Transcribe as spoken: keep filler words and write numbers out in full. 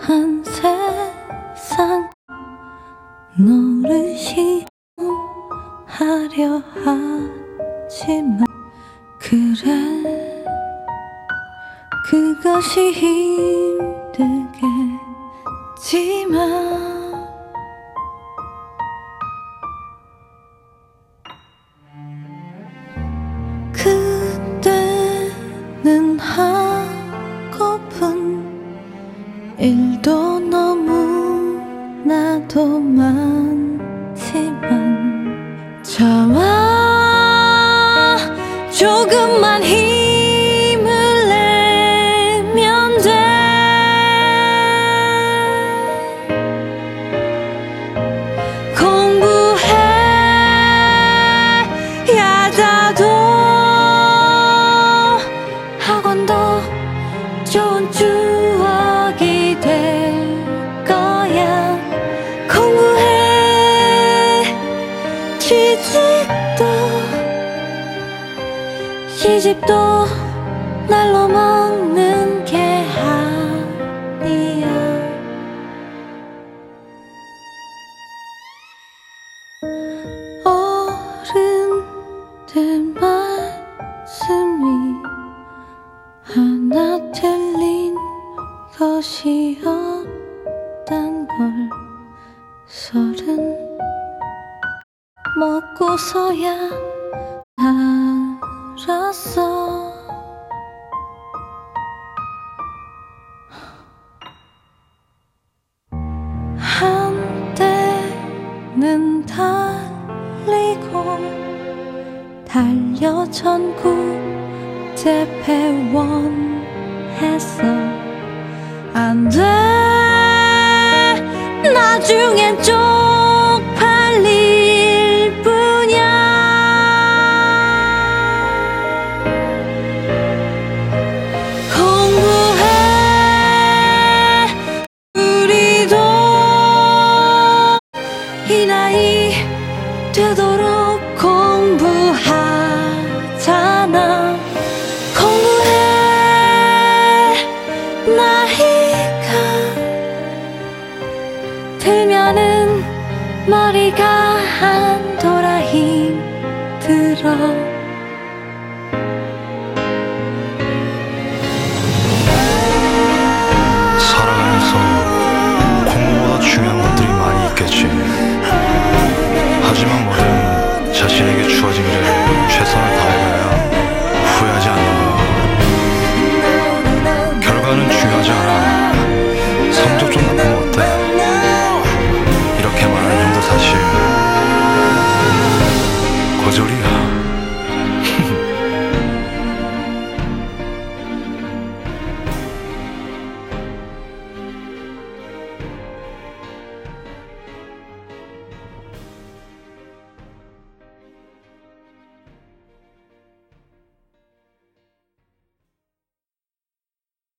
한 세상 너를 시험하려 하지만 그래 그것이 힘들겠지만 그때는 하고픈 일도 너무나도 많지만 참아 조금만 힘을 내면 돼. 공부해야다도 학원도 좋은 추억이 될 거야. 공부해 취직도 시집도 날로 먹는 게 아니야. 어른들 말씀이 하나 틀린 것이 없단 걸 서른 먹고서야 알았어. 한때는 달리고 달려 전국 재패원 했어. 안 돼 나중엔 쪽팔릴 뿐이야. 공부해 우리도 이 나이 되도록 공부하잖아. 나이가 들면은 머리가 안